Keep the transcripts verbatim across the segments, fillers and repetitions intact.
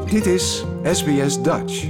Dit is S B S Dutch.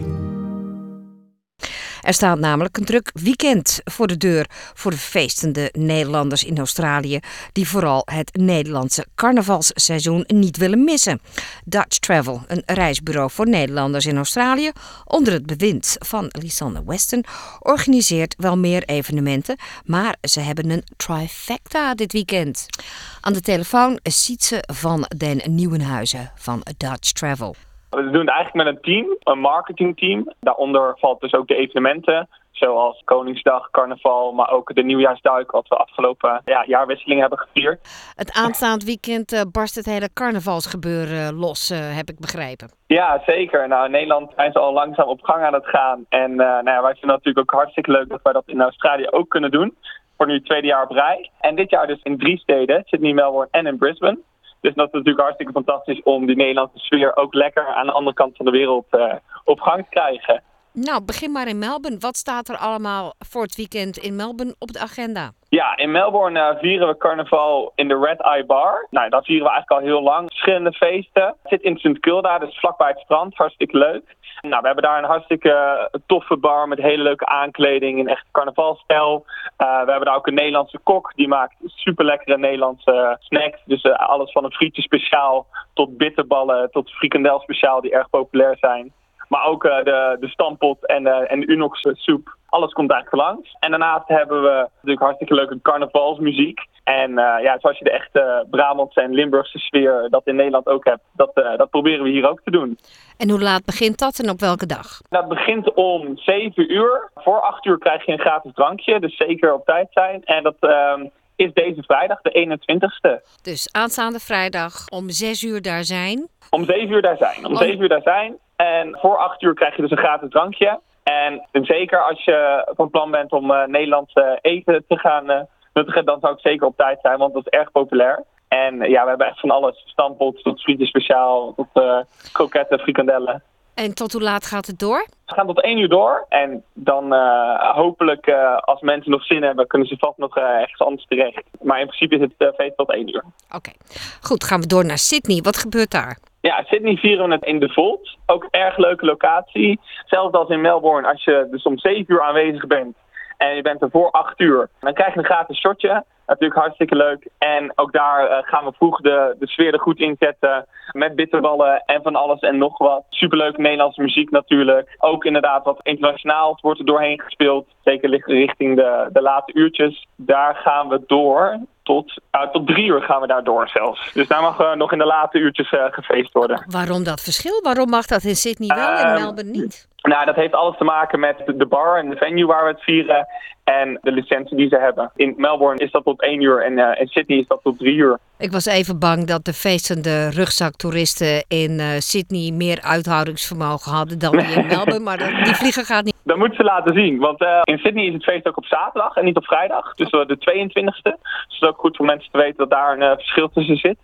Er staat namelijk een druk weekend voor de deur voor de feestende Nederlanders in Australië die vooral het Nederlandse carnavalsseizoen niet willen missen. Dutch Travel, een reisbureau voor Nederlanders in Australië, onder het bewind van Lisanne Weston, organiseert wel meer evenementen, maar ze hebben een trifecta dit weekend. Aan de telefoon Sietse van den Nieuwenhuizen van Dutch Travel. We doen het eigenlijk met een team, een marketingteam. Daaronder valt dus ook de evenementen, zoals Koningsdag, Carnaval, maar ook de Nieuwjaarsduik, wat we afgelopen ja, jaarwisseling hebben gevierd. Het aanstaand weekend uh, barst het hele carnavalsgebeuren los, uh, heb ik begrepen. Ja, zeker. Nou, in Nederland zijn ze al langzaam op gang aan het gaan. En uh, nou ja, wij vinden het natuurlijk ook hartstikke leuk dat wij dat in Australië ook kunnen doen. Voor nu het tweede jaar op rij. En dit jaar dus in drie steden, Sydney, Melbourne en in Brisbane. Dus dat is natuurlijk hartstikke fantastisch om die Nederlandse sfeer ook lekker aan de andere kant van de wereld uh, op gang te krijgen. Nou, begin maar in Melbourne. Wat staat er allemaal voor het weekend in Melbourne op de agenda? Ja, in Melbourne uh, vieren we carnaval in de Red Eye Bar. Nou, dat vieren we eigenlijk al heel lang. Verschillende feesten. Het zit in St Kilda, dus vlakbij het strand. Hartstikke leuk. Nou, we hebben daar een hartstikke toffe bar met hele leuke aankleding in echt carnavalstijl. Uh, we hebben daar ook een Nederlandse kok, die maakt super lekkere Nederlandse snacks. Dus uh, alles van een frietje speciaal tot bitterballen tot frikandel speciaal die erg populair zijn. Maar ook uh, de, de stampot en, uh, en de Unox soep. Alles komt eigenlijk langs. En daarnaast hebben we natuurlijk hartstikke leuke carnavalsmuziek. En uh, ja, zoals je de echte Brabantse en Limburgse sfeer dat in Nederland ook hebt, dat, uh, dat proberen we hier ook te doen. En hoe laat begint dat en op welke dag? Dat begint om zeven uur. Voor acht uur krijg je een gratis drankje, dus zeker op tijd zijn. En dat uh, is deze vrijdag, de eenentwintigste. Dus aanstaande vrijdag om zes uur daar zijn? Om zeven uur daar zijn. Om zeven uur daar zijn. En voor acht uur krijg je dus een gratis drankje. En zeker als je van plan bent om uh, Nederlands uh, eten te gaan uh, nuttigen, dan zou ik zeker op tijd zijn, want dat is erg populair. En uh, ja, we hebben echt van alles. Stampot tot frietje speciaal, tot uh, kroketten, frikandellen. En tot hoe laat gaat het door? We gaan tot één uur door. En dan uh, hopelijk, uh, als mensen nog zin hebben, kunnen ze vast nog uh, ergens anders terecht. Maar in principe is het uh, feest tot één uur. Oké. Okay. Goed, gaan we door naar Sydney. Wat gebeurt daar? Ja, Sydney vieren we het in de Volt. Ook een erg leuke locatie. Zelfs als in Melbourne, als je dus om zeven uur aanwezig bent en je bent er voor acht uur, dan krijg je een gratis shotje. Natuurlijk hartstikke leuk. En ook daar uh, gaan we vroeg de, de sfeer er goed in zetten. Met bitterballen en van alles en nog wat. Superleuke Nederlandse muziek natuurlijk. Ook inderdaad wat internationaals wordt er doorheen gespeeld. Zeker richting de, de late uurtjes. Daar gaan we door. Tot, uh, tot drie uur gaan we daar door zelfs. Dus daar mag uh, nog in de late uurtjes uh, gefeest worden. Waarom dat verschil? Waarom mag dat in Sydney wel en in uh, Melbourne niet? Nou, dat heeft alles te maken met de bar en de venue waar we het vieren. En de licentie die ze hebben. In Melbourne is dat tot één uur en uh, in Sydney is dat tot drie uur. Ik was even bang dat de feestende rugzaktoeristen in uh, Sydney meer uithoudingsvermogen hadden dan die in Melbourne. Maar dat, die vlieger gaat niet. Dat moeten ze laten zien. Want uh, in Sydney is het feest ook op zaterdag en niet op vrijdag. Dus uh, de tweeëntwintigste. Dus het is ook goed voor mensen te weten dat daar een uh, verschil tussen zit.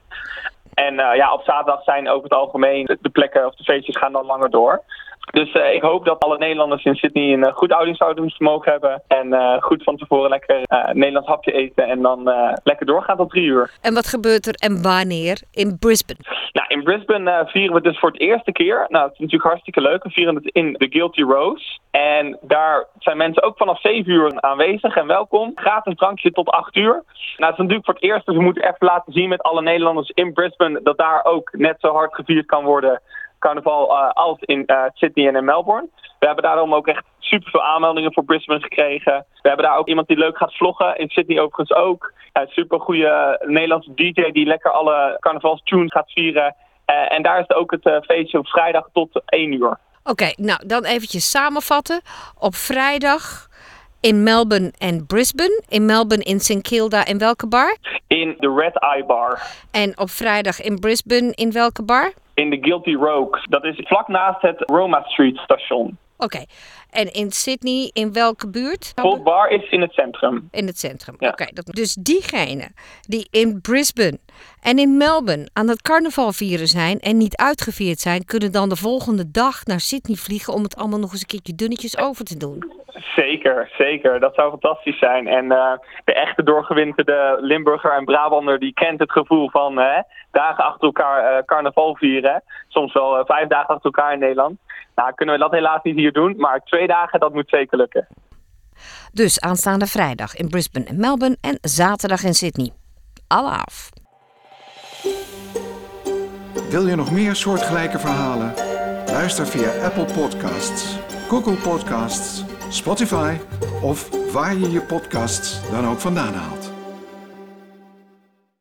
En uh, ja, op zaterdag zijn over het algemeen de, de plekken of de feestjes gaan dan langer door. Dus uh, ik hoop dat alle Nederlanders in Sydney een uh, goed oudingshoudingsvermogen hebben. En uh, goed van tevoren lekker uh, Nederlands hapje eten en dan uh, lekker doorgaan tot drie uur. En wat gebeurt er en wanneer in Brisbane? Nou, in Brisbane uh, vieren we dus voor het eerste keer. Nou, het is natuurlijk hartstikke leuk. We vieren het in de Guilty Rose. En daar zijn mensen ook vanaf zeven uur aanwezig en welkom. Gratis drankje tot acht uur. Nou, het is natuurlijk voor het eerst, dus we moeten even laten zien met alle Nederlanders in Brisbane dat daar ook net zo hard gevierd kan worden carnaval uh, als in uh, Sydney en in Melbourne. We hebben daarom ook echt super veel aanmeldingen voor Brisbane gekregen. We hebben daar ook iemand die leuk gaat vloggen. In Sydney overigens ook. Een super goede Nederlandse D J die lekker alle carnavalstunes gaat vieren. Uh, en daar is het ook het uh, feestje op vrijdag tot één uur. Oké, okay, nou dan eventjes samenvatten. Op vrijdag in Melbourne en Brisbane. In Melbourne in St Kilda in welke bar? In de Red Eye Bar. En op vrijdag in Brisbane in welke bar? In de Guilty Rogue. Dat is vlak naast het Roma Street station. Oké. Okay. En in Sydney, in welke buurt? Gold Bar is in het centrum. In het centrum, ja. Oké. Okay. Dus diegenen die in Brisbane en in Melbourne aan het carnaval vieren zijn en niet uitgevierd zijn, kunnen dan de volgende dag naar Sydney vliegen om het allemaal nog eens een keertje dunnetjes over te doen. Zeker, zeker. Dat zou fantastisch zijn. En uh, de echte doorgewinterde Limburger en Brabander die kent het gevoel van uh, dagen achter elkaar uh, carnaval vieren. Soms wel uh, vijf dagen achter elkaar in Nederland. Nou, kunnen we dat helaas niet hier doen, maar twee dagen, dat moet zeker lukken. Dus aanstaande vrijdag in Brisbane en Melbourne en zaterdag in Sydney. Alle af. Wil je nog meer soortgelijke verhalen? Luister via Apple Podcasts, Google Podcasts, Spotify of waar je je podcasts dan ook vandaan haalt.